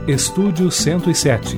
Estúdio 107.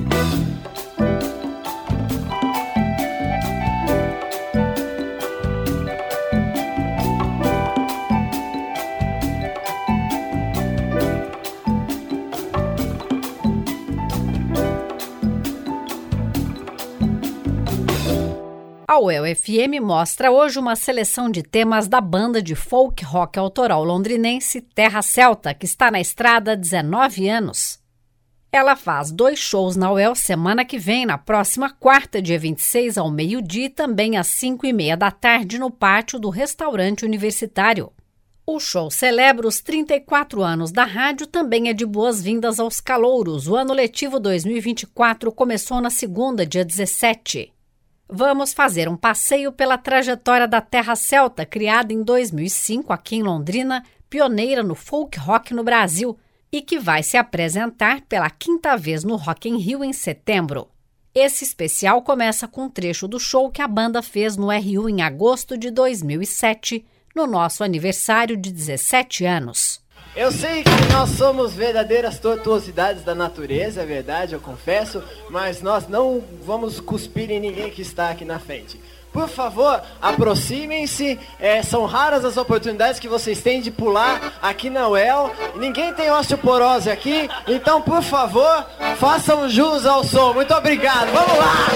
A UEL-FM mostra hoje uma seleção de temas da banda de folk rock autoral londrinense Terra Celta, que está na estrada há 19 anos. Ela faz 2 shows na UEL semana que vem, na próxima quarta, dia 26, ao meio-dia, e também às 5h30 da tarde, no pátio do restaurante universitário. O show celebra os 34 anos da rádio, também é de boas-vindas aos calouros. O ano letivo 2024 começou na segunda, dia 17. Vamos fazer um passeio pela trajetória da Terra Celta, criada em 2005 aqui em Londrina, pioneira no folk rock no Brasil, e que vai se apresentar pela 5ª vez no Rock in Rio em setembro. Esse especial começa com um trecho do show que a banda fez no RU em agosto de 2007, no nosso aniversário de 17 anos. Eu sei que nós somos verdadeiras tortuosidades da natureza, é verdade, eu confesso, mas nós não vamos cuspir em ninguém que está aqui na frente. Por favor, aproximem-se, são raras as oportunidades que vocês têm de pular aqui na UEL. Ninguém tem osteoporose aqui, então por favor, façam jus ao som. Muito obrigado, vamos lá!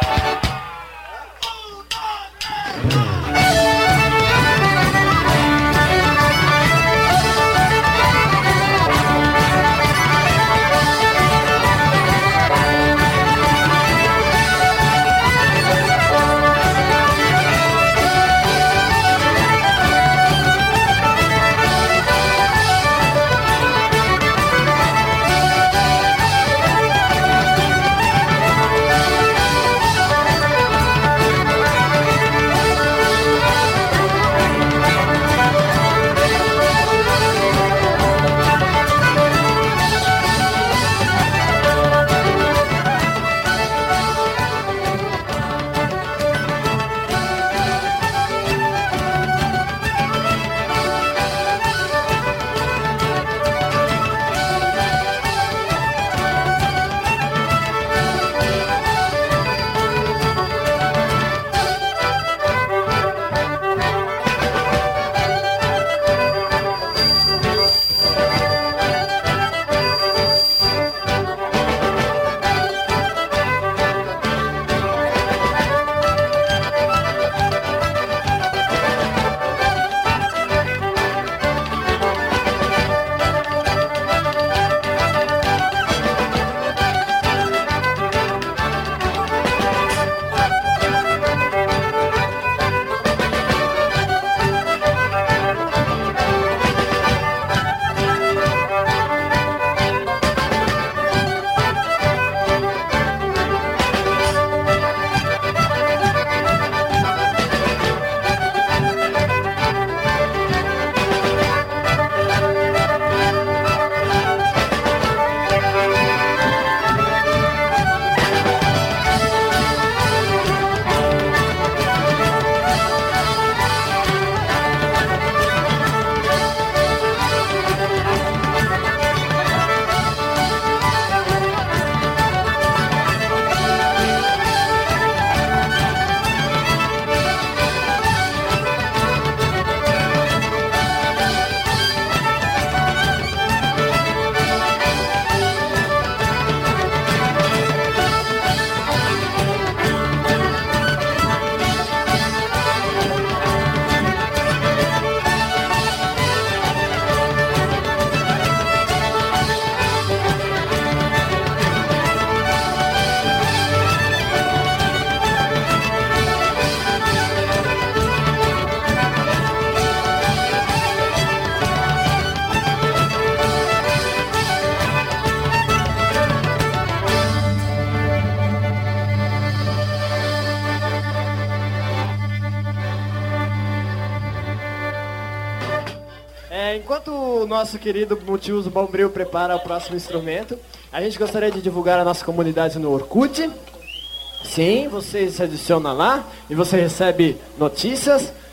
Enquanto o nosso querido multiuso Bombril prepara o próximo instrumento, a gente gostaria de divulgar a nossa comunidade no Orkut. Sim, você se adiciona lá e você recebe notícias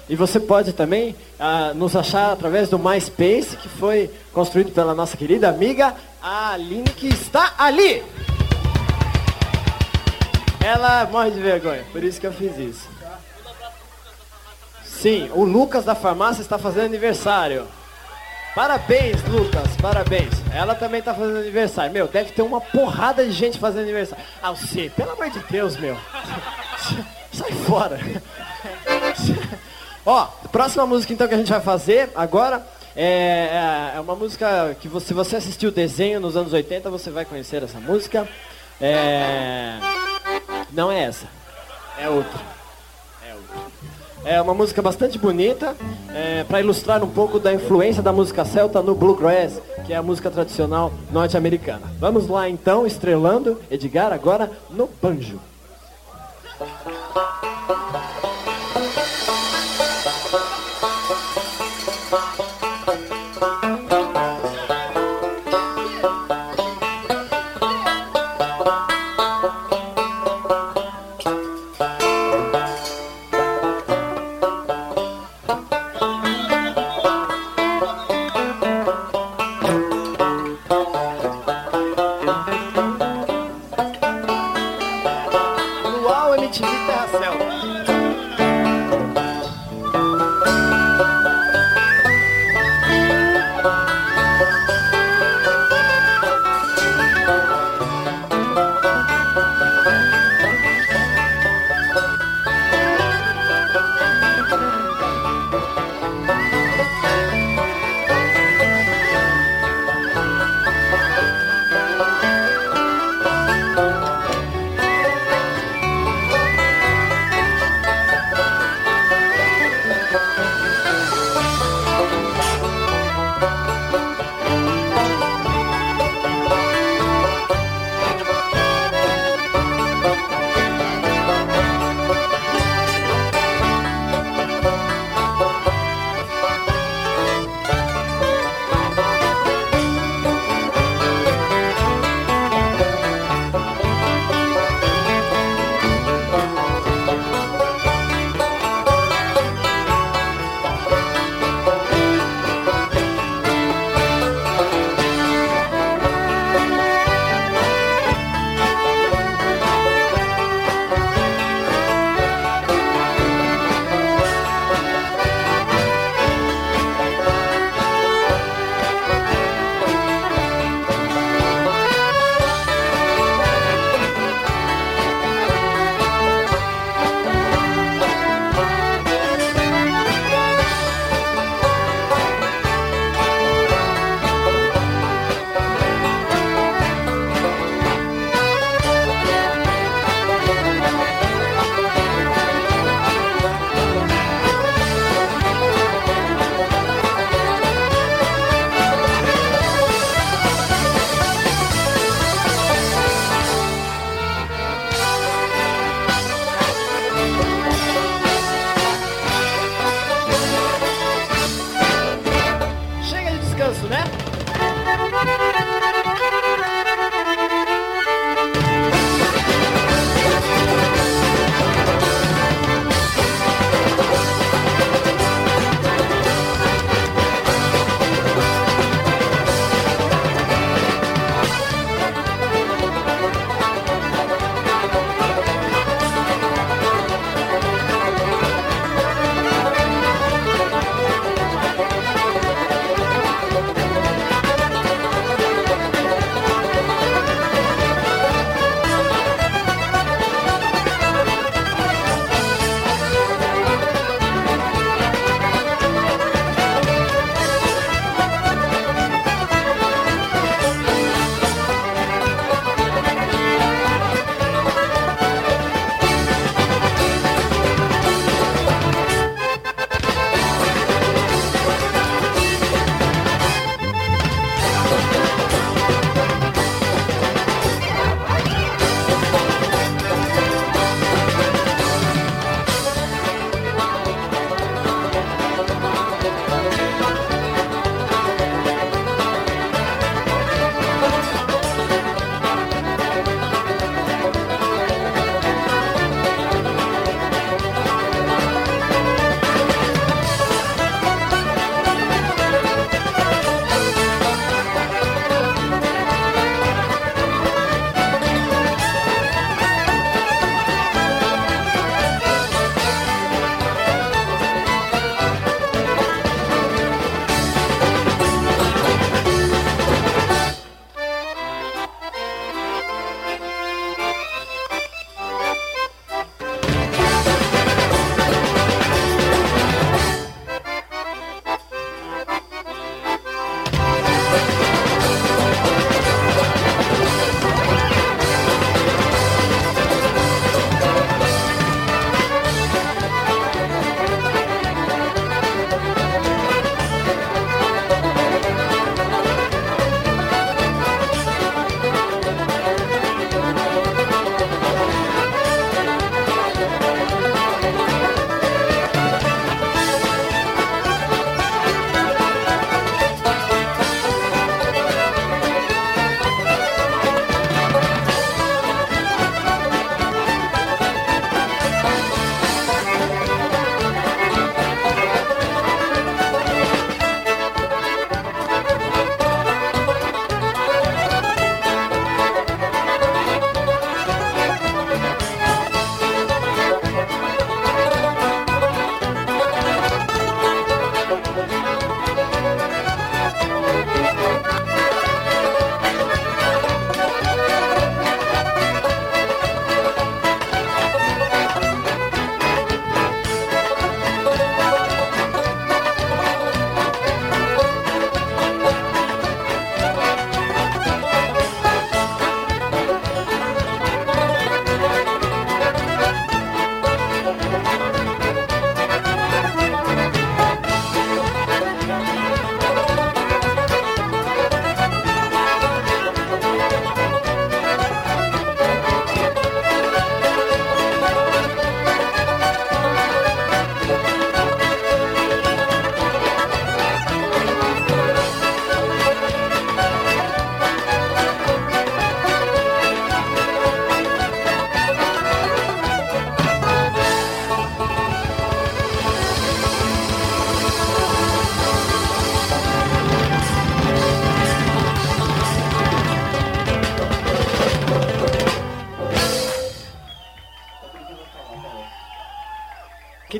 E você pode também nos achar através do MySpace, que foi construído pela nossa querida amiga Aline, que está ali. Ela morre de vergonha, por isso que eu fiz isso. Sim, o Lucas da farmácia está fazendo aniversário. Parabéns, Lucas, parabéns. Ela também está fazendo aniversário. Meu, deve ter uma porrada de gente fazendo aniversário. Você, pelo amor de Deus, meu. Sai fora. Ó, próxima música então que a gente vai fazer agora é uma música que se você assistiu o desenho nos anos 80, você vai conhecer essa música. Não é essa, é outra. É uma música bastante bonita, para ilustrar um pouco da influência da música celta no bluegrass, que é a música tradicional norte-americana. Vamos lá então, estrelando Edgar agora no banjo.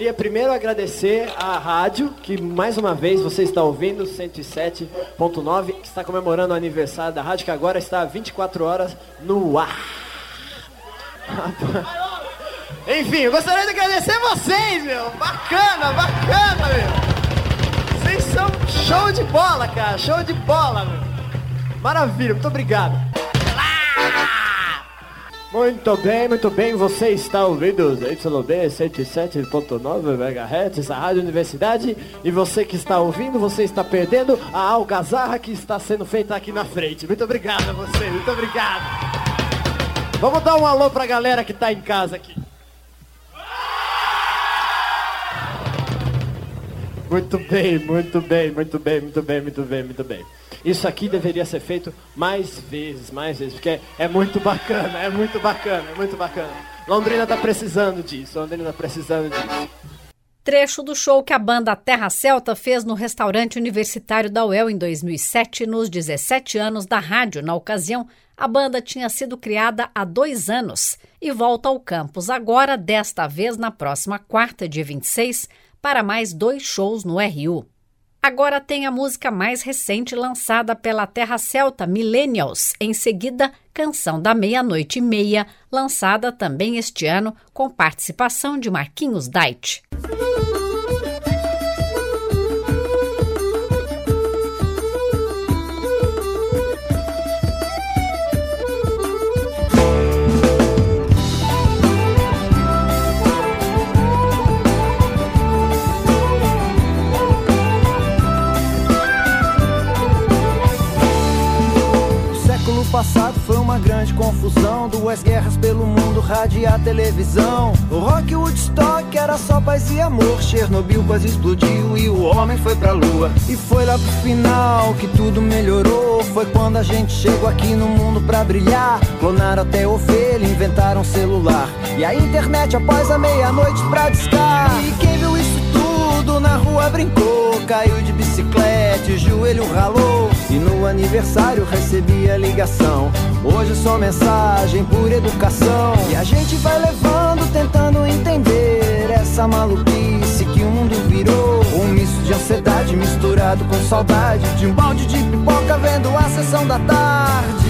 queria primeiro agradecer à rádio, que mais uma vez você está ouvindo, 107.9, que está comemorando o aniversário da rádio, que agora está há 24 horas no ar. Enfim, eu gostaria de agradecer vocês, meu. Bacana, meu. Vocês são show de bola, cara. Show de bola, meu. Maravilha, muito obrigado. Muito bem, você está ouvindo YB 107.9 MHz, a Rádio Universidade, e você que está ouvindo, você está perdendo a algazarra que está sendo feita aqui na frente. Muito obrigado a você, muito obrigado. Vamos dar um alô pra galera que está em casa aqui. Muito bem. Isso aqui deveria ser feito mais vezes, porque é muito bacana. Londrina tá precisando disso. Trecho do show que a banda Terra Celta fez no restaurante universitário da UEL em 2007, nos 17 anos da rádio. Na ocasião, a banda tinha sido criada há 2 anos e volta ao campus agora, desta vez na próxima quarta, dia 26, para mais 2 shows no RU. Agora tem a música mais recente lançada pela Terra Celta, Millennials. Em seguida, Canção da Meia-Noite e Meia, lançada também este ano, com participação de Marquinhos Dait. O passado foi uma grande confusão, 2 guerras pelo mundo, rádio e a televisão. O rock Woodstock era só paz e amor, Chernobyl quase explodiu e o homem foi pra lua. E foi lá pro final que tudo melhorou, foi quando a gente chegou aqui no mundo pra brilhar. Clonaram até ovelha, inventaram celular e a internet após a meia-noite pra discar. E quem viu isso tudo na rua brincou, caiu de bicicleta e o joelho ralou. E no aniversário recebi a ligação, hoje é só mensagem por educação. E a gente vai levando, tentando entender essa maluquice que o mundo virou. Um misto de ansiedade misturado com saudade de um balde de pipoca vendo a sessão da tarde.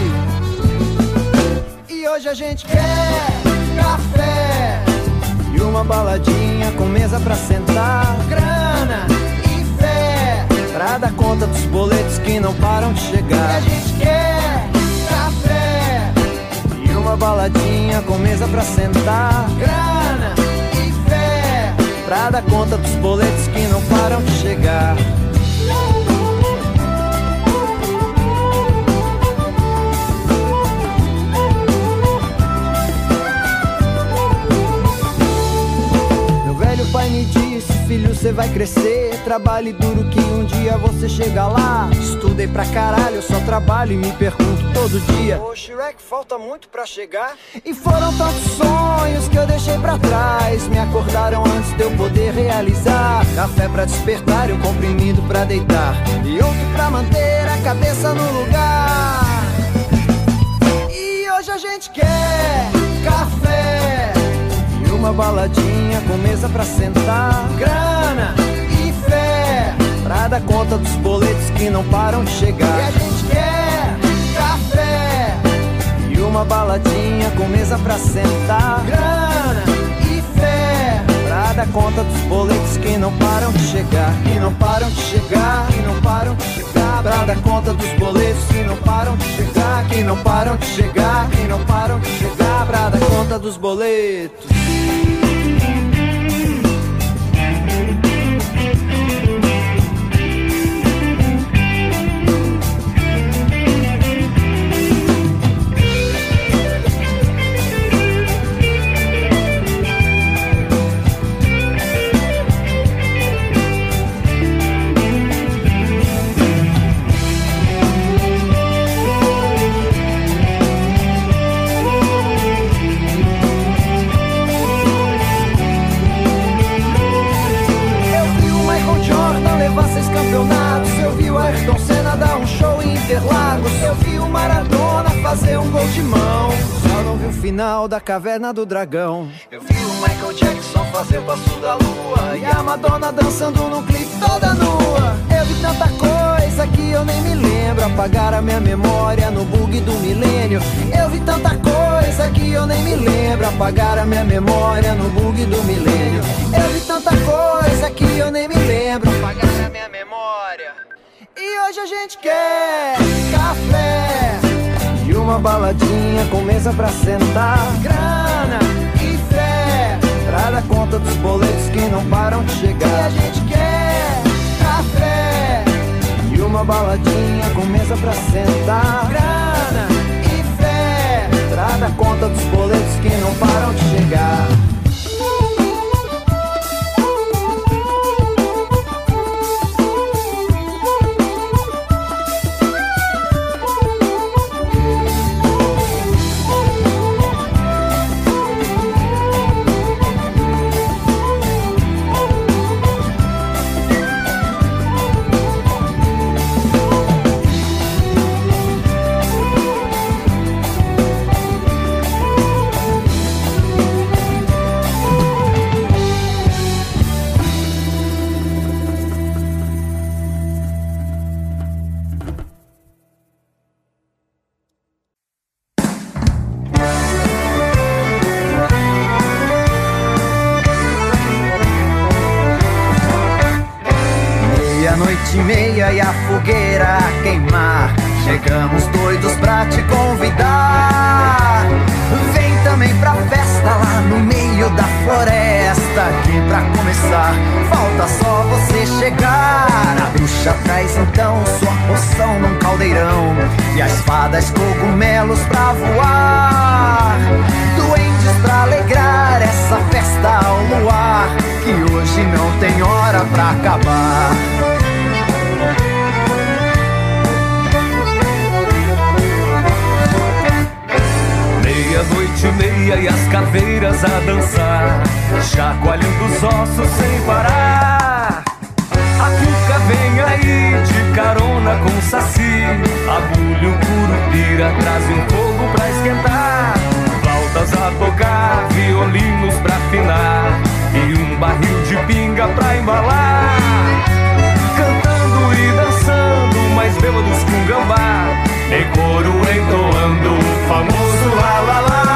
E hoje a gente quer café e uma baladinha com mesa pra sentar, grana e fé pra dar conta dos boletos que não param de chegar. E a gente quer café e uma baladinha com mesa pra sentar, grana e fé pra dar conta dos boletos que não param de chegar. Meu pai me disse, filho, cê vai crescer, trabalhe duro que um dia você chega lá. Estudei pra caralho, eu só trabalho e me pergunto todo dia: ô Shrek, falta muito pra chegar? E foram tantos sonhos que eu deixei pra trás, me acordaram antes de eu poder realizar. Café pra despertar e um comprimido pra deitar, e outro pra manter a cabeça no lugar. E hoje a gente quer café e uma baladinha com mesa pra sentar, grana e fé pra dar conta dos boletos que não param de chegar. E a gente quer café e uma baladinha com mesa pra sentar, grana e fé pra dar conta dos boletos que não param de chegar. Que não param de chegar, que não param de chegar, pra dar conta dos boletos que não param de chegar. Que não param de chegar, que não param de chegar, pra dar conta dos boletos. Eu vi o Maradona fazer um gol de mão, só não vi o final da Caverna do Dragão. Eu vi o Michael Jackson fazer o passo da lua e a Madonna dançando num clipe toda nua. Eu vi tanta coisa que eu nem me lembro, apagar a minha memória no bug do milênio. Eu vi tanta coisa que eu nem me lembro, apagar a minha memória no bug do milênio. Eu vi tanta coisa que eu nem me lembro, apagar a minha memória. E hoje a gente quer café e uma baladinha com mesa pra sentar, grana e fé pra dar conta dos boletos que não param de chegar. E a gente quer café e uma baladinha com mesa pra sentar, grana e fé pra dar conta dos boletos que não param de chegar. Meia e a fogueira a queimar, chegamos doidos pra te convidar. Vem também pra festa lá no meio da floresta, que pra começar falta só você chegar. A bruxa traz então sua poção num caldeirão e as fadas cogumelos pra voar, duendes pra alegrar essa festa ao luar, que hoje não tem hora pra acabar. Meia-noite e meia e as caveiras a dançar, chacoalhando os ossos sem parar. A cuca vem aí de carona com o saci, abulha o curupira, traz um fogo pra esquentar. Flautas a tocar, violinos pra afinar e um barril de pinga pra embalar. Cantando e dançando, mais bêbados que um gambá, em coro entoando o famoso lá lá lá.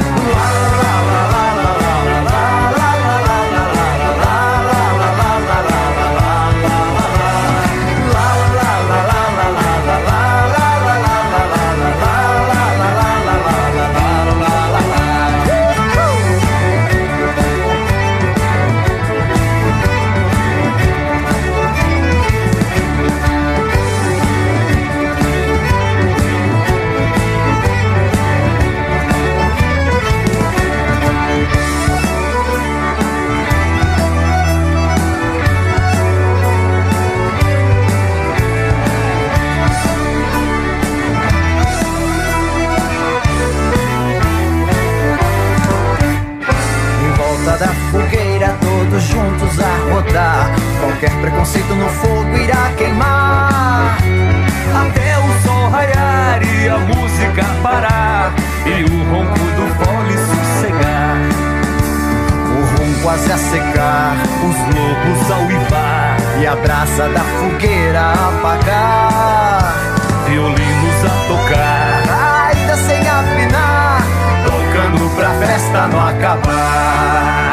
Juntos a rodar, qualquer preconceito no fogo irá queimar, até o sol raiar e a música parar e o ronco do fole sossegar. O rum quase a secar, os lobos ao uivar e a brasa da fogueira apagar. Violinos a tocar, ainda sem afinar, tocando pra festa não acabar.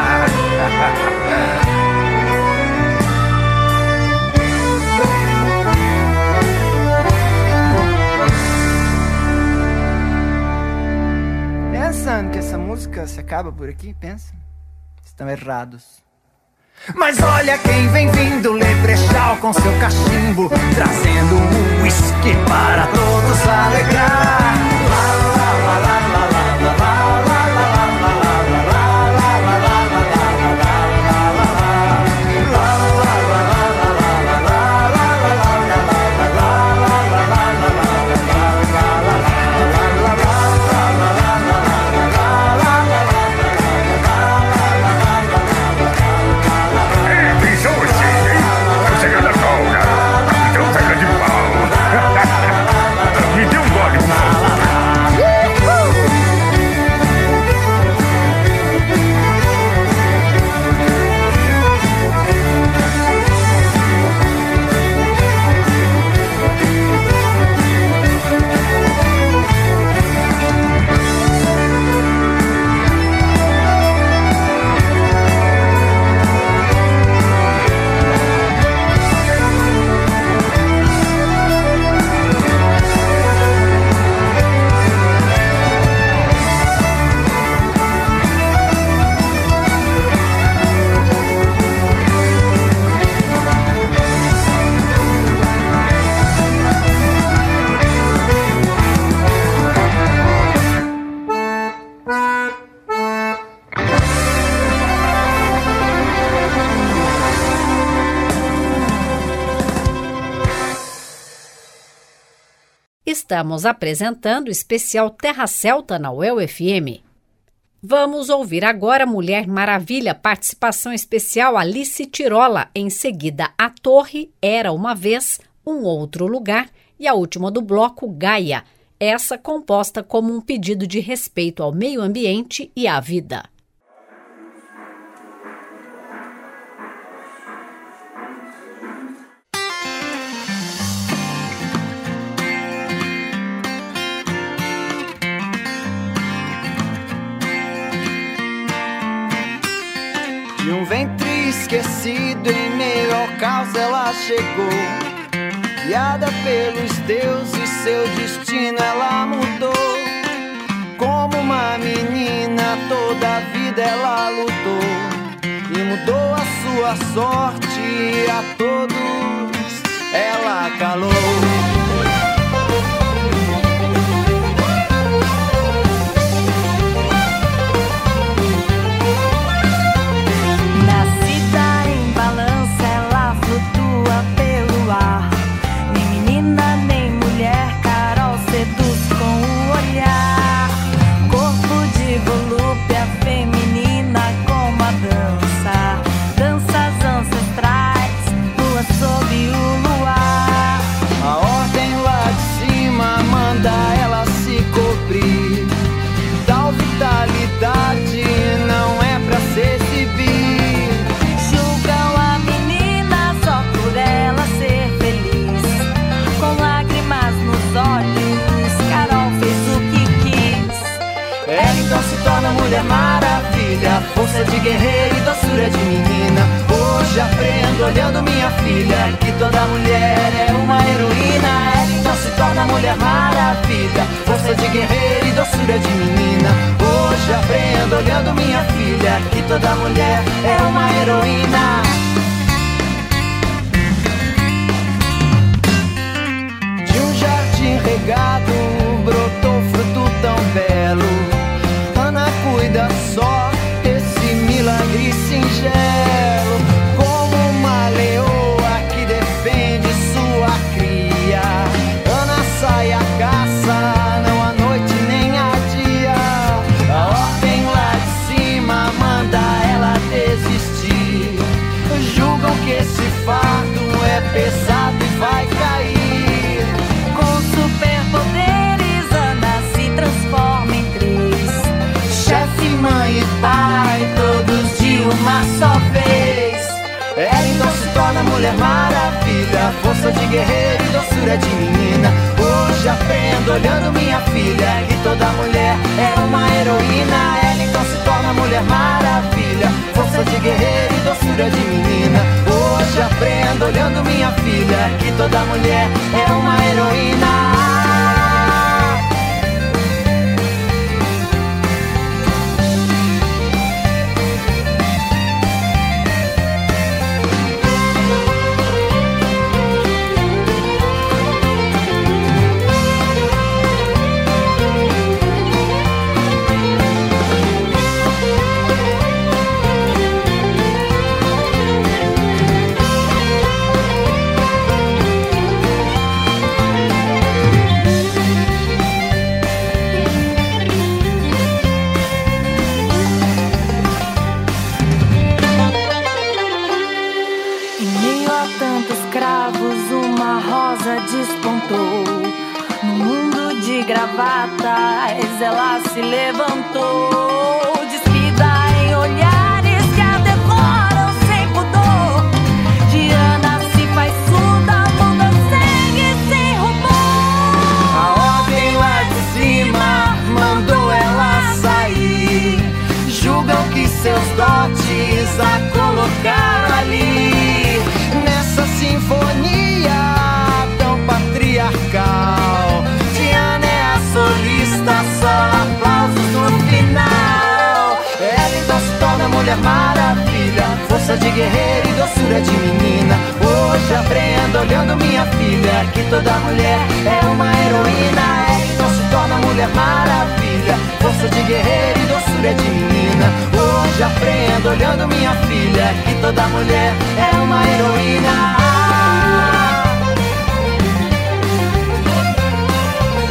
Pensando que essa música se acaba por aqui, pensa? Estão errados. Mas olha quem vem vindo, Leprechal com seu cachimbo, trazendo um whisky para todos alegrar. Lá, lá, lá, lá, lá, lá, lá, lá. Estamos apresentando o especial Terra Celta na UEL-FM. Vamos ouvir agora Mulher Maravilha, participação especial Alice Tirola. Em seguida, A Torre, Era Uma Vez, Um Outro Lugar e a última do bloco, Gaia. Essa composta como um pedido de respeito ao meio ambiente e à vida. De um ventre esquecido em meio ao caos ela chegou. Guiada pelos deuses, seu destino ela mudou. Como uma menina, toda a vida ela lutou. E mudou a sua sorte, a todos ela calou. Mulher Maravilha, força de guerreira e doçura de menina. Hoje aprendo olhando minha filha que toda mulher é uma heroína. Ela então se torna Mulher Maravilha, força de guerreira e doçura de menina. Hoje aprendo olhando minha filha que toda mulher é uma heroína. De um jardim regado brotou fruto tão belo. Cuida só desse milagre singelo. Como uma leoa que defende sua cria, Ana sai à caça, não à noite nem a dia. A ordem lá de cima manda ela desistir. Julgam que esse fardo é pesado e vai cair. Com superpoderes Ana se transforma em chefe, mãe e pai, todos de uma só vez. Ela então se torna Mulher Maravilha, força de guerreira e doçura de menina. Hoje aprendo olhando minha filha que toda mulher é uma heroína. Ela então se torna Mulher Maravilha, força de guerreira e doçura de menina. Hoje aprendo olhando minha filha que toda mulher é uma heroína. Gravatas, ela se levantou, despida em olhares que a devoram sem pudor. Diana se faz surda, muda sangue sem rubor. A ordem lá de cima mandou ela sair. Julgam que seus dotes a colocaram ali. Nessa sinfonia tão patriarcal, Diana é a solista, só aplausos no final. Ela então se torna Mulher Maravilha, força de guerreira e doçura de menina. Hoje aprendo olhando minha filha que toda mulher é uma heroína. Ela então se torna Mulher Maravilha, força de guerreira e doçura de menina. Hoje aprendo olhando minha filha que toda mulher é uma heroína.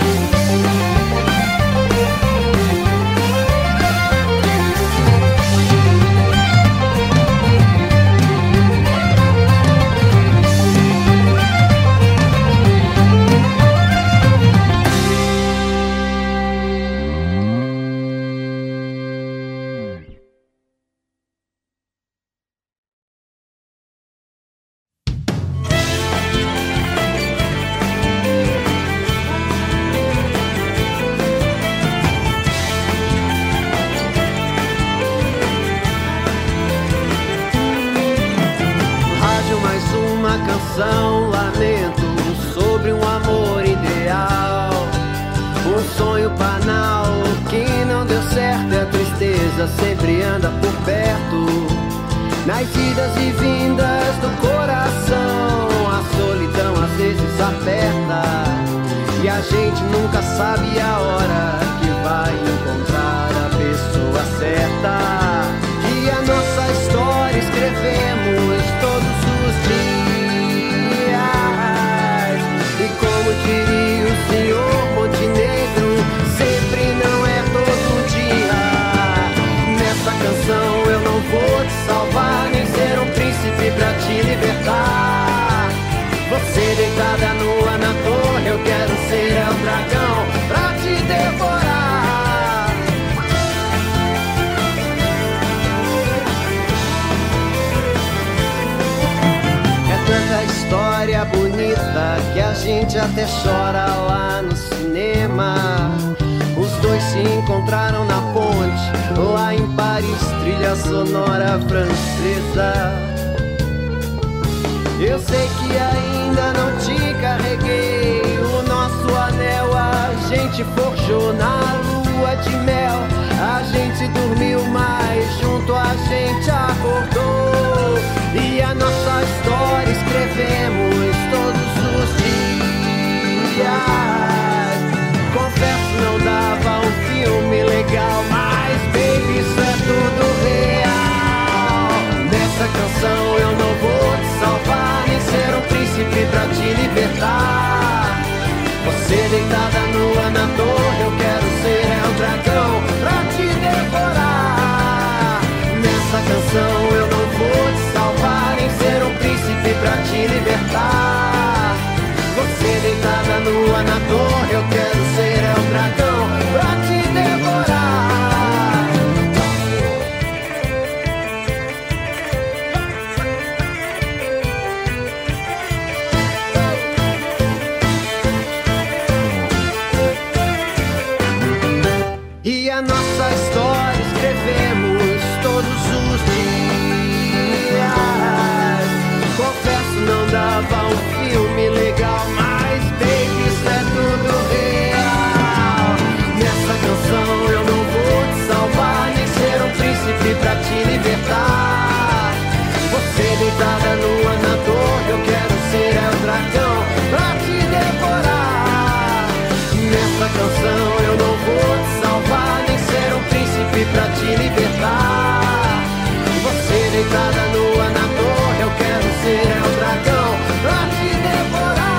certeza sempre anda por perto. Nas idas e vindas do coração, a solidão às vezes aperta, e a gente nunca sabe a hora que vai encontrar a pessoa certa. E a nossa história escrevemos todos os dias, e como diria o senhor Montenegro, sempre não é todo dia. Nessa canção eu não vou te salvar, nem ser um príncipe pra te libertar. Você deitada nua na torre, eu quero ser o dragão pra te devorar. É tanta história bonita que a gente até chora lá no cinema. Os dois se encontraram na ponte, lá em Paris, trilha sonora francesa. Eu sei que ainda não te carreguei, o nosso anel a gente forjou na lua de mel. A gente dormiu, mas junto a gente acordou, e a nossa história escrevemos todos os dias. Confesso, não dava um filme legal, mas baby, isso é tudo real. Nessa canção eu não vou te salvar, nem ser um príncipe pra te libertar. Você deitada nua na torre, eu quero ser o dragão pra te devorar. Nessa canção eu não vou te salvar, nem ser um príncipe pra te libertar. Você deitada nua na torre, eu quero ser o dragão pra te devorar. E a nossa história escrevemos todos os dias. Confesso, não dava um filme legal, mas baby, isso é tudo real. Nessa canção eu não vou te salvar, nem ser um príncipe pra te libertar. Você deitada nua na torre, eu quero ser o dragão pra te devorar. Nessa canção eu não vou te salvar, nem ser um príncipe pra te libertar. Você deitada nua na torre, eu quero ser o dragão pra te devorar.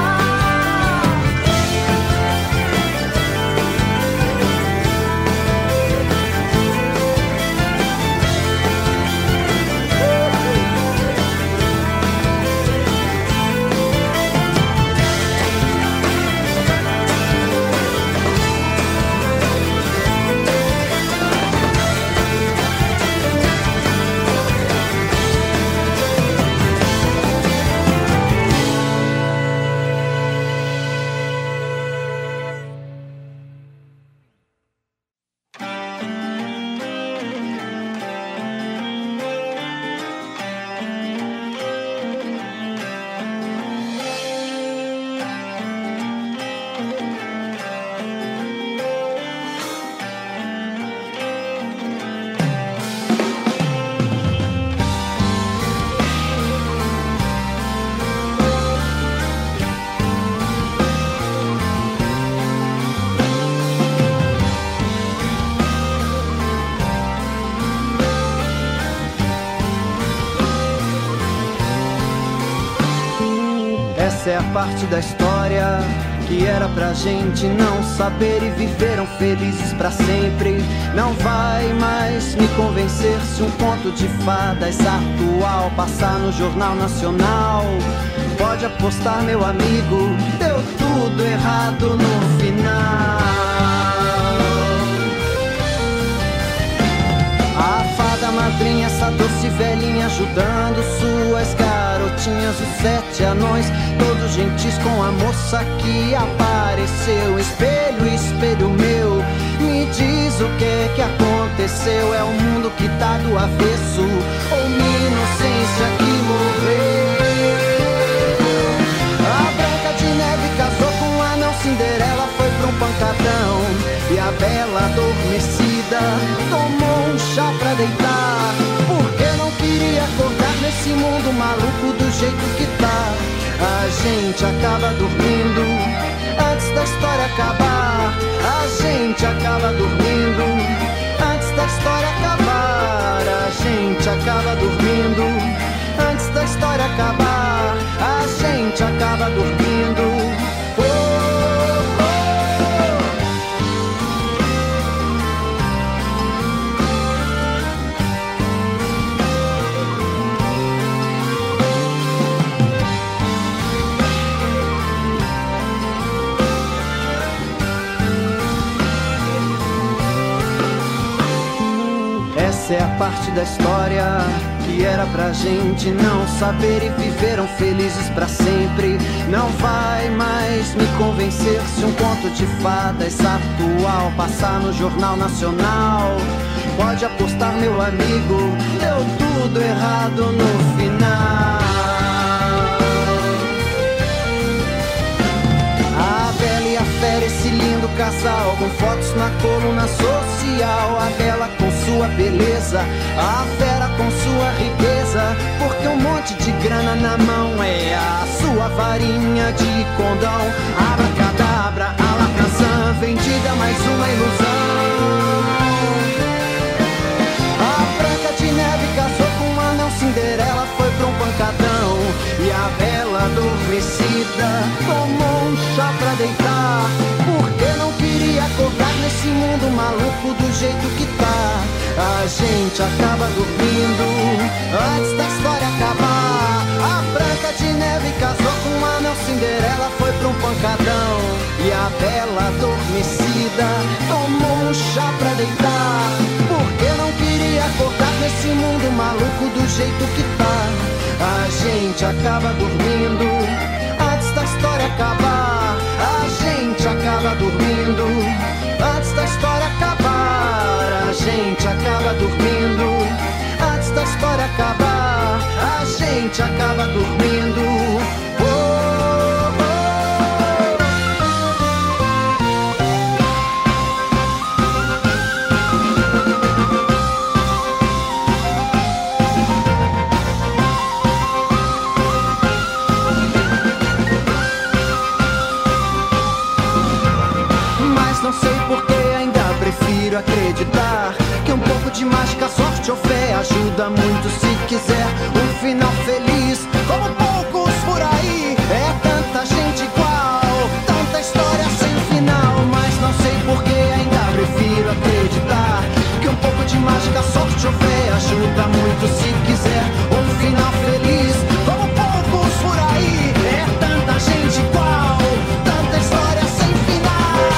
Essa é a parte da história que era pra gente não saber e viveram felizes pra sempre. Não vai mais me convencer se um conto de fadas atual passar no Jornal Nacional. Pode apostar, meu amigo, deu tudo errado no final. A fada madrinha, essa doce velhinha, ajudando suas garotinhas. Os 7 anões, todos gentis com a moça que apareceu. Espelho, espelho meu, me diz o que aconteceu. É o mundo que tá do avesso, ou minha inocência que morreu? A Branca de Neve casou com o anão, Cinderela foi pra um pancadão, e a bela adormecida tomou um chá deitar, porque não queria acordar nesse mundo maluco do jeito que tá. A gente acaba dormindo antes da história acabar. A gente acaba dormindo antes da história acabar. A gente acaba dormindo antes da história acabar. A gente acaba dormindo. Essa é a parte da história que era pra gente não saber e viveram felizes pra sempre. Não vai mais me convencer se um conto de fadas atual passar no Jornal Nacional. Pode apostar, meu amigo, deu tudo errado no final. A Bela e a Fera, esse lindo casal, com fotos na coluna social. A Bela com sua beleza, a Fera com sua riqueza, porque um monte de grana na mão é a sua varinha de condão. Abracadabra, Alakazam, vendida mais uma ilusão. A Branca de Neve casou com um anão, Cinderela foi pra um pancadão. E a Bela adormecida tomou um chá pra deitar, porque não queria acordar nesse mundo maluco do jeito que tá. A gente acaba dormindo antes da história acabar. A Branca de Neve casou com um anão, Cinderela foi pra um pancadão. E a Bela adormecida tomou um chá pra deitar, porque não queria acordar nesse mundo maluco do jeito que tá. A gente acaba dormindo antes da história acabar. A gente acaba dormindo antes da história acabar. A gente acaba dormindo antes da história acabar. A gente acaba dormindo. Não sei porque ainda prefiro acreditar que um pouco de mágica, sorte ou fé ajuda muito se quiser um final feliz, como poucos por aí. É tanta gente igual, tanta história sem final. Mas não sei porque ainda prefiro acreditar que um pouco de mágica, sorte ou fé ajuda muito se quiser um final feliz, como poucos por aí. É tanta gente igual, tanta história sem final.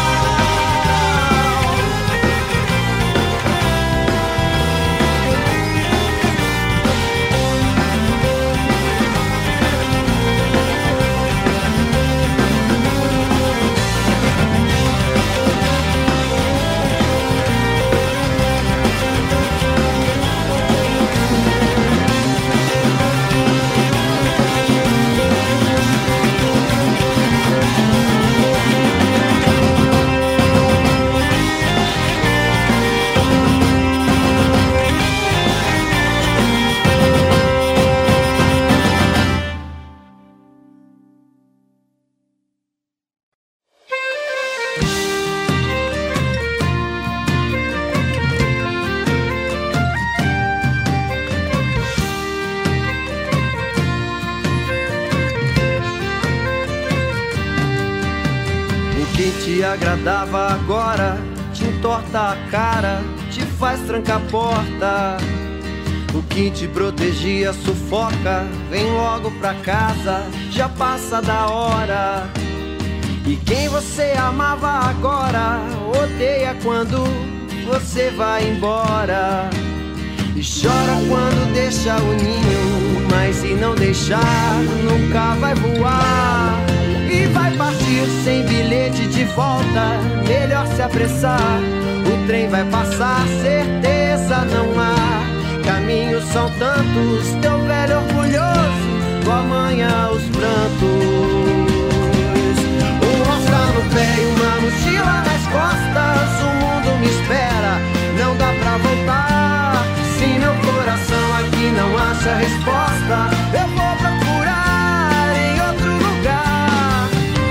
Te agradava agora, te entorta a cara, te faz trancar a porta. O que te protegia sufoca, vem logo pra casa, já passa da hora. E quem você amava agora, odeia quando você vai embora. E chora quando deixa o ninho, mas se não deixar, nunca vai voar. E vai partir sem bilhete de volta, melhor se apressar. O trem vai passar, certeza não há. Caminhos são tantos, teu velho orgulhoso, tua amanhã os prantos. Um rosa no pé e uma mochila nas costas, o mundo me espera, não dá pra voltar. acha a resposta, eu vou procurar em outro lugar.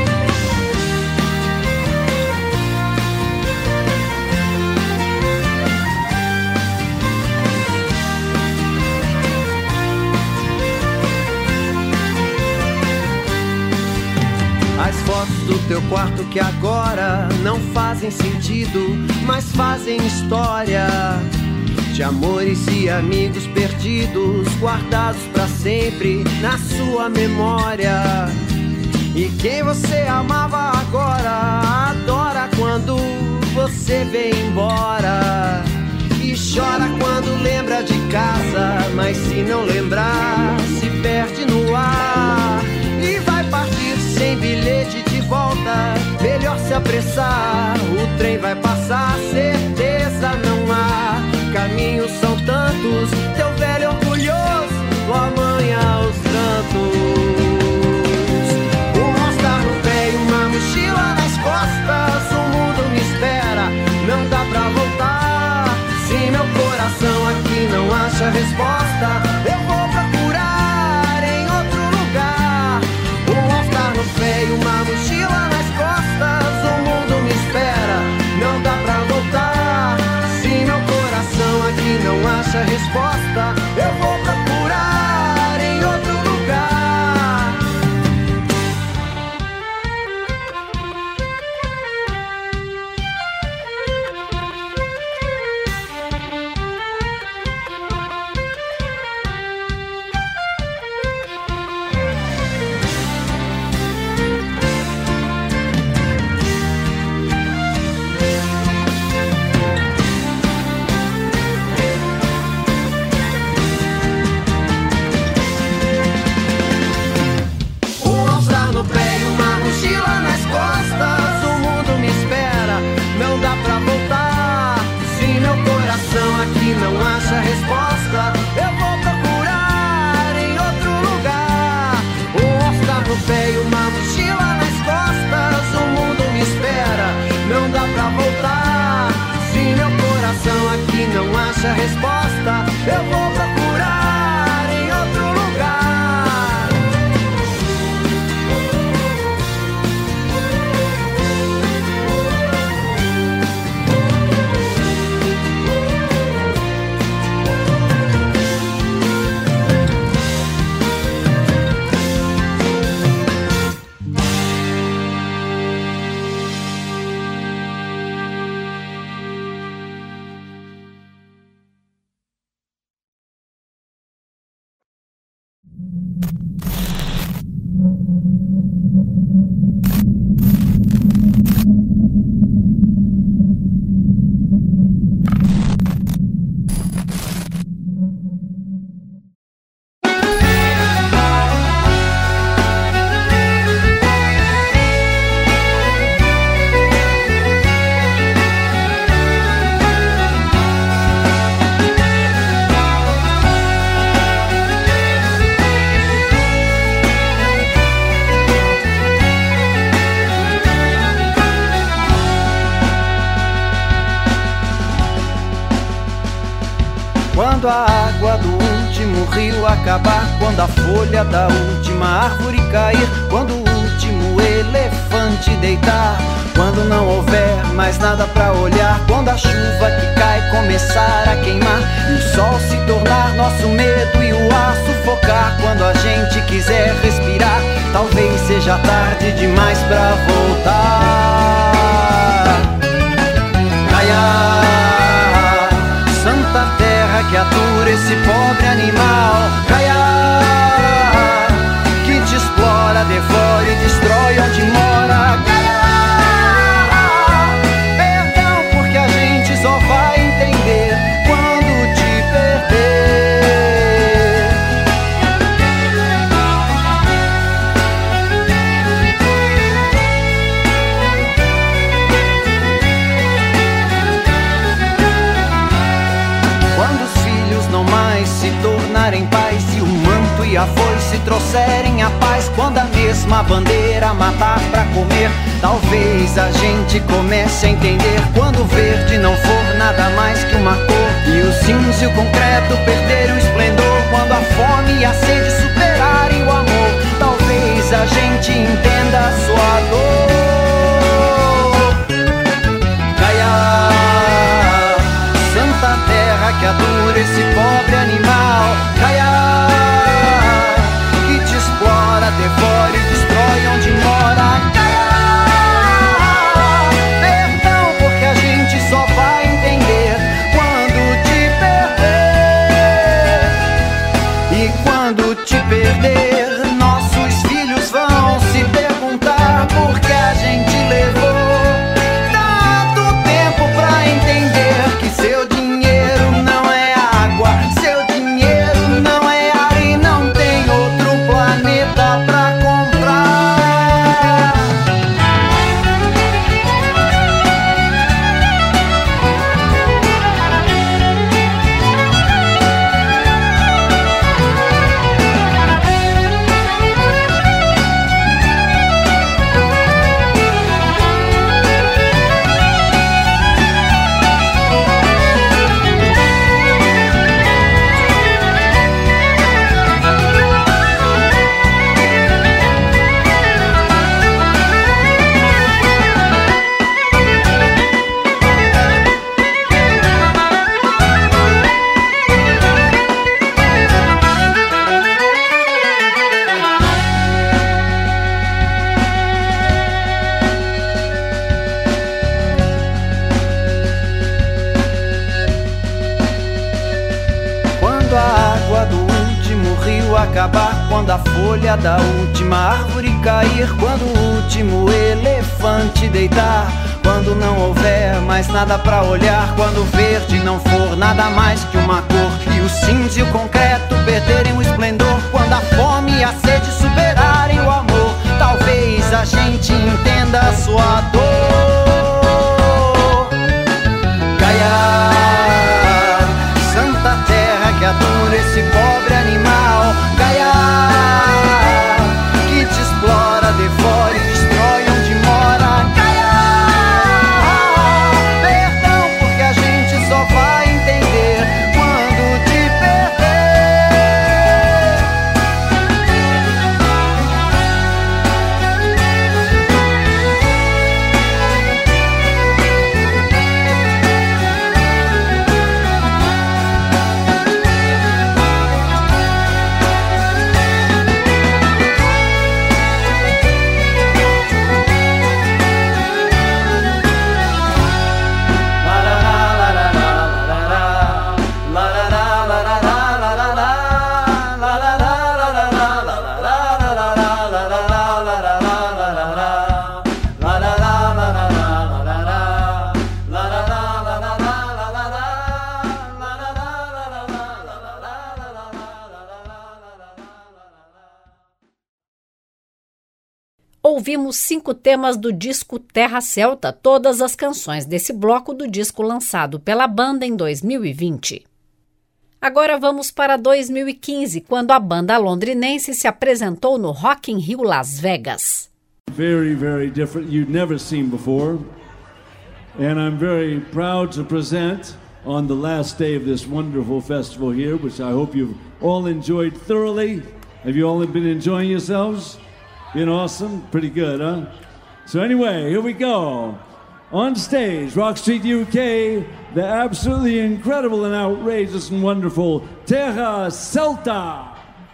As fotos do teu quarto que agora não fazem sentido, mas fazem história de amores e amigos perdidos, guardados pra sempre na sua memória. E quem você amava agora adora quando você vem embora. E chora quando lembra de casa, mas se não lembrar, se perde no ar. E vai partir sem bilhete de volta, melhor se apressar, o trem vai passar, certeza não há. Caminhos são tantos, teu velho orgulhoso amanhã os cantos. Um All-Star no pé e uma mochila nas costas, o mundo me espera, não dá pra voltar. Se meu coração aqui não acha resposta, eu vou procurar em outro lugar. Um All-Star no pé e uma mochila nas costas, o mundo me espera, não dá pra voltar. Se meu coração aqui não acha resposta, eu vou procurar em outro lugar. Aqui não acha resposta, eu vou procurar em outro lugar. Um All-Star no pé e uma mochila nas costas, o mundo me espera, não dá pra voltar. Se meu coração aqui não acha resposta, eu vou procurar em outro lugar. Quando a água do último rio acabar, quando a folha da última árvore cair, quando o último elefante deitar, quando não houver mais nada pra olhar, quando a chuva que cai começar a queimar e o sol se tornar nosso medo e o ar sufocar, quando a gente quiser respirar, talvez seja tarde demais pra voltar. Gaia, Santa Terra que atura esse pobre animal, Gaia, que te explora, devora e destrói onde mora, Gaia, perdão porque a gente só vai entender quando te perder. Quando os filhos não mais se tornarem pais e o manto e a foice trouxerem a paz, quando a mesma bandeira matar pra comer, talvez a gente comece a entender, quando o verde não for nada mais que uma cor e o cinza e o concreto perderem o esplendor, quando a fome e a sede superarem o amor, talvez a gente entenda a sua dor. Gaia, santa terra que atura esse pobre animal. Gaia, que te explora, devora e destrói onde mora. Perdão, porque a gente só vai entender quando te perder. E quando te perder, nossos filhos vão se perguntar por que a gente levou tanto tempo pra entender que seu dinheiro não é água, seu dinheiro não é ar e não tem outro planeta pra comprar. Quando a água do último rio acabar, quando a folha da última árvore cair, quando o último elefante deitar, quando não houver mais nada pra olhar, quando o verde não for nada mais que uma cor e o cinza e o concreto perderem o esplendor, quando a fome e a sede superarem o amor, talvez a gente entenda a sua dor. Gaia, santa terra que atura esse pobre animal. Gaia, que te explora, devora e destrói onde mora. Gaia, perdão, porque a gente só vai entender quando te perder. Ouvimos 5 temas do disco Terra Celta, todas as canções desse bloco do disco lançado pela banda em 2020. Agora vamos para 2015, quando a banda londrinense se apresentou no Rock in Rio Las Vegas. Very, very different, you've never seen before. And I'm very proud to present on the last day of this wonderful festival here, which I hope you've all enjoyed thoroughly. Have you all been enjoying yourselves? Been awesome? Pretty good, huh? So anyway, here we go. On stage, Rock Street UK, the absolutely incredible and outrageous and wonderful Terra Celta.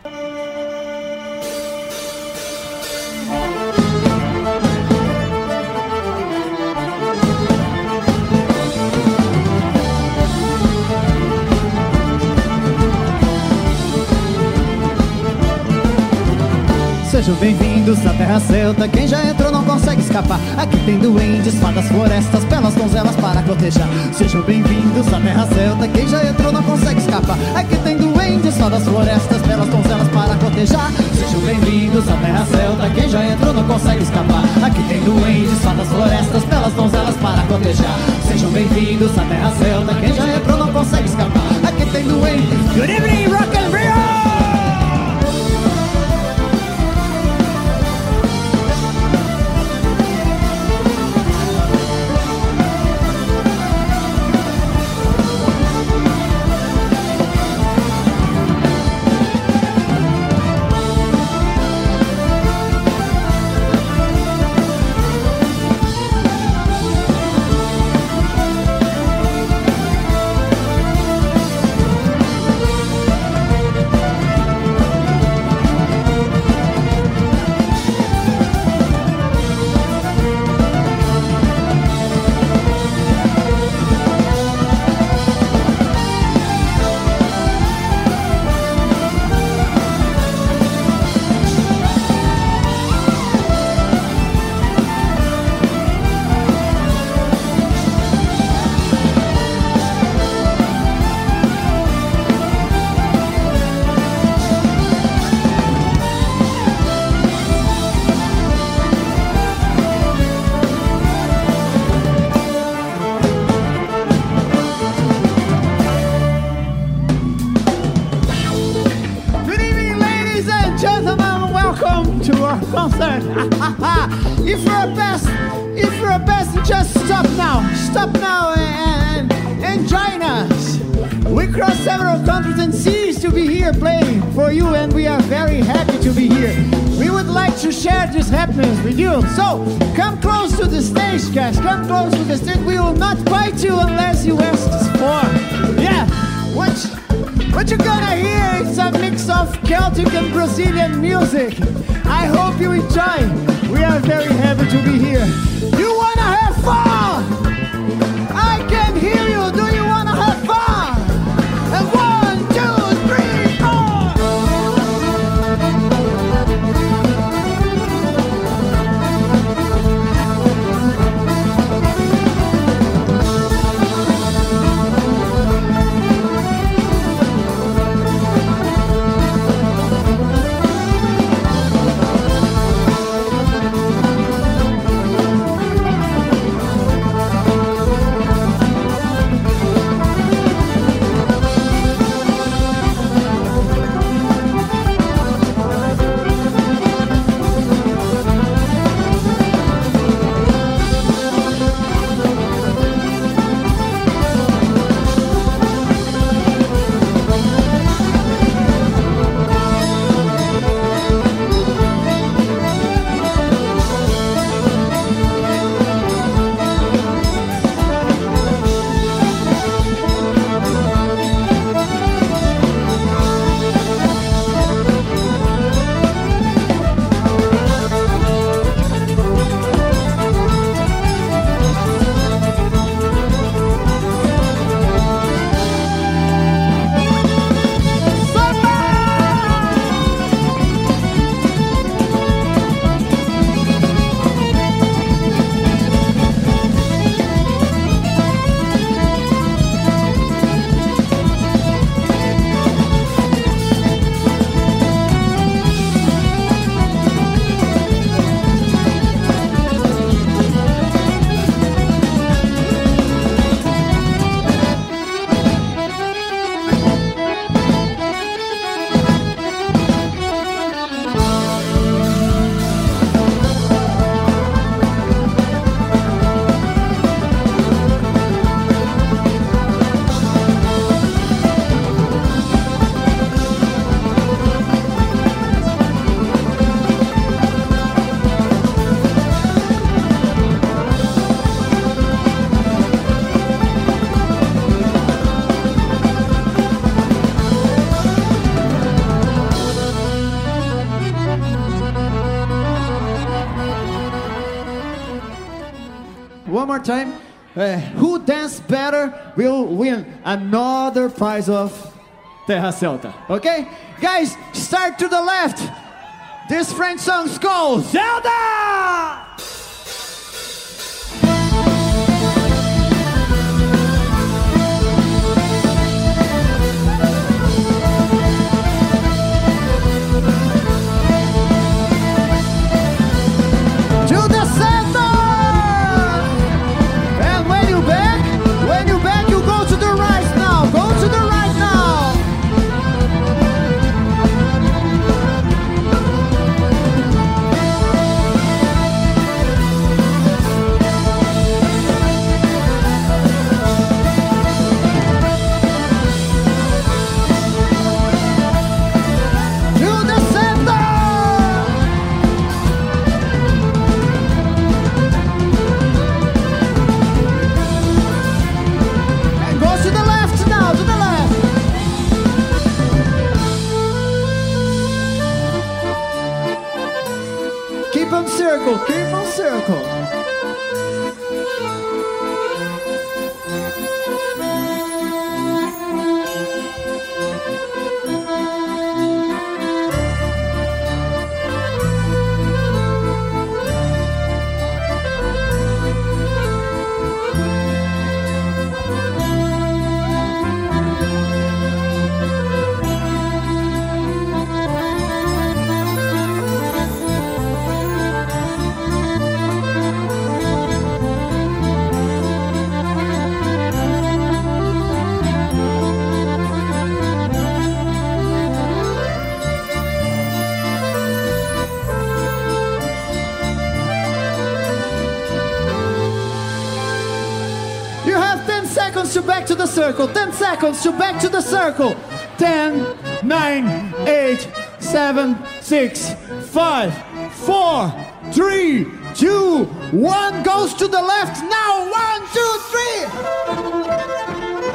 Sejam bem-vindos à Terra Celta. Quem já entrou não consegue escapar. Aqui tem duendes, fadas, florestas, belas donzelas para cortejar. Sejam bem-vindos à Terra Celta. Quem já entrou não consegue escapar. Aqui tem duendes, fadas, florestas, belas donzelas para cortejar. Sejam bem-vindos à Terra Celta. Quem já entrou não consegue escapar. Aqui tem duendes, fadas, florestas, belas donzelas para cortejar. Sejam bem-vindos à Terra Celta. Quem já entrou não consegue escapar. Aqui tem duendes. Good evening, Rock and Rio! for concert. If you're a best, just stop now and join us. We crossed several countries and seas to be here playing for you, and we are very happy to be here. We would like to share this happiness with you. So come close to the stage, guys. Come close to the stage. We will not bite you unless you ask us for. Yeah. What you're gonna hear is a mix of Celtic and Brazilian music. I hope you enjoy. We are very happy to be here. You wanna have fun? I can hear you. Do you wanna have fun? And 1, 2, 3, 4. One more time. Who dance better will win another prize of Terra Celta. Okay? Guys, start to the left. This French song's called Zelda! Keep on circle. the circle. 10 seconds to back to the circle. 10, 9, 8, 7, 6, 5, 4, 3, 2, 1. Goes to the left now. 1, 2, 3.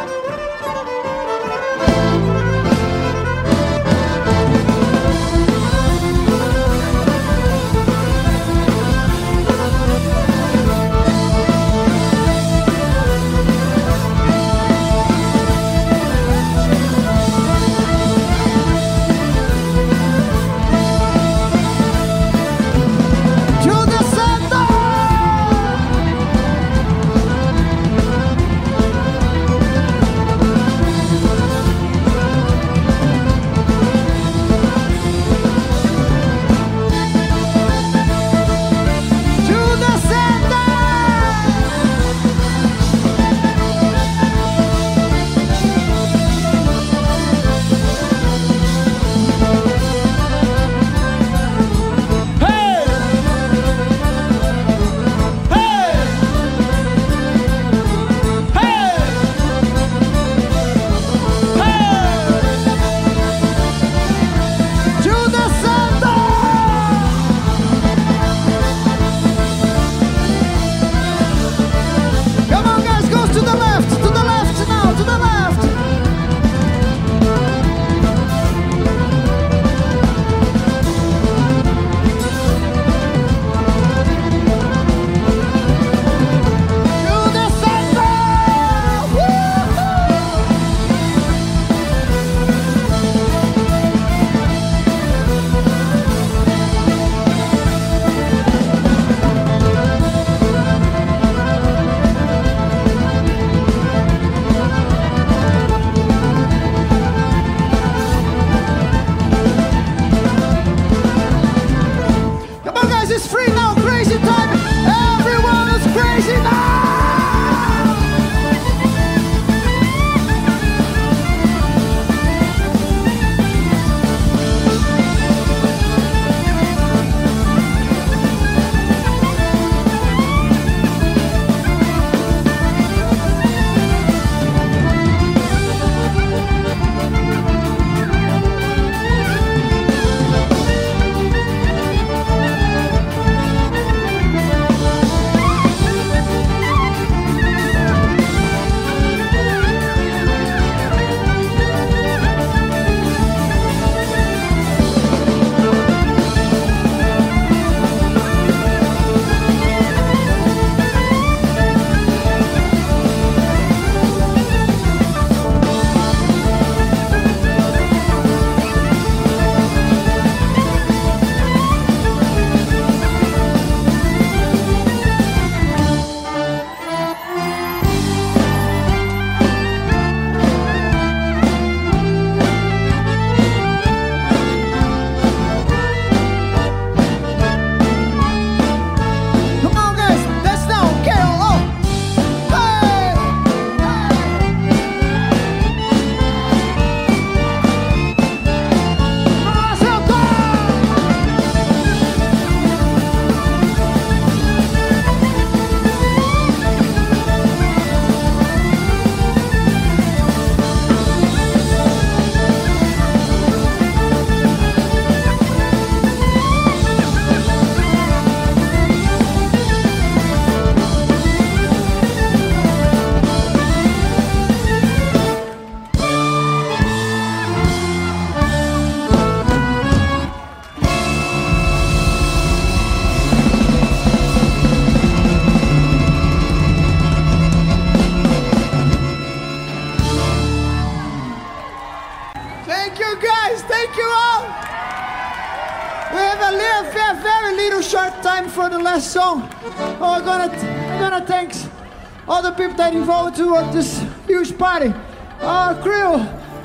For the last song, I'm gonna thank all the people that involved to this huge party. Our crew,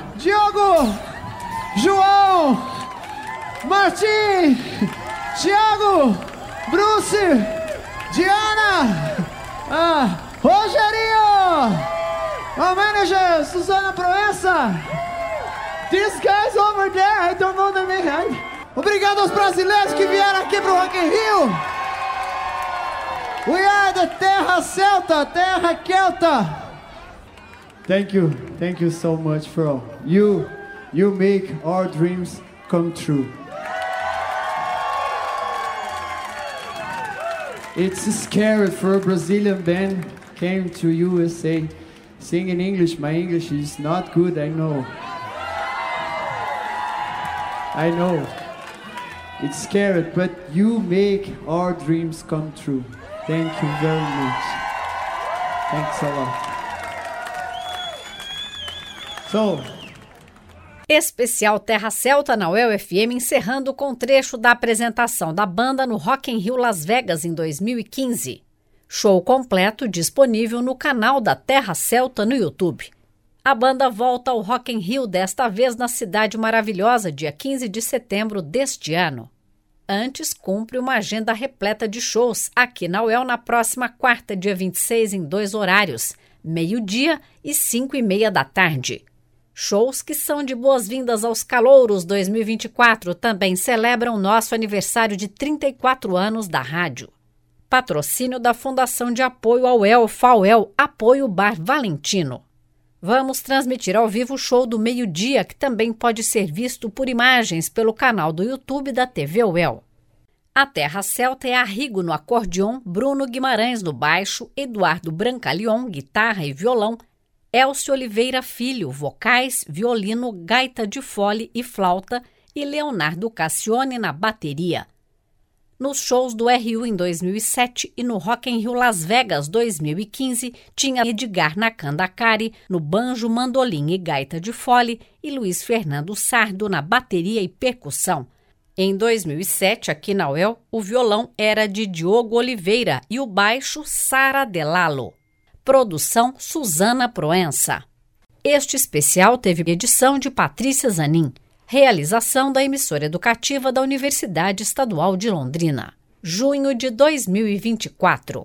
Diogo, João, Martim, Thiago, Bruce, Diana, Rogerinho, our manager, Susana Proença, these guys over there, I don't know the name. Obrigado aos brasileiros que vieram aqui pro Rock in Rio. We are the Terra Celta, Terra Kelta. Thank you so much for all. You make our dreams come true. It's scary for a Brazilian band came to USA singing English. My English is not good, I know. It's scary, but you make our dreams come true. Thank you very much. Thanks a lot. Especial Terra Celta na UEL-FM, encerrando com trecho da apresentação da banda no Rock in Rio Las Vegas em 2015. Show completo disponível no canal da Terra Celta no YouTube. A banda volta ao Rock in Rio, desta vez na Cidade Maravilhosa, dia 15 de setembro deste ano. Antes, cumpre uma agenda repleta de shows aqui na UEL na próxima quarta, dia 26, em 2 horários, meio-dia e 5h30 da tarde. Shows que são de boas-vindas aos Calouros 2024 também celebram nosso aniversário de 34 anos da rádio. Patrocínio da Fundação de Apoio ao UEL, FAUEL, Apoio Bar Valentino. Vamos transmitir ao vivo o show do meio-dia, que também pode ser visto por imagens pelo canal do YouTube da TV UEL. A Terra Celta é Arrigo no acordeon, Bruno Guimarães no baixo, Eduardo Brancaleon, guitarra e violão, Elcio Oliveira Filho, vocais, violino, gaita de fole e flauta e Leonardo Cassione na bateria. Nos shows do RU em 2007 e no Rock in Rio Las Vegas 2015, tinha Edgar Nakandakari no banjo, mandolim e gaita de fole e Luiz Fernando Sardo na bateria e percussão. Em 2007, aqui na UEL, o violão era de Diogo Oliveira e o baixo Sara Delalo. Produção Suzana Proença. Este especial teve edição de Patrícia Zanin. Realização da emissora educativa da Universidade Estadual de Londrina. Junho de 2024.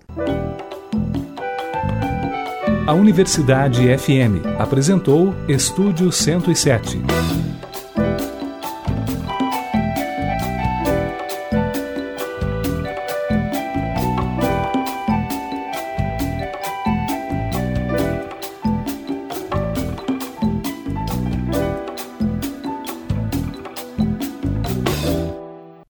A Universidade FM apresentou Estúdio 107.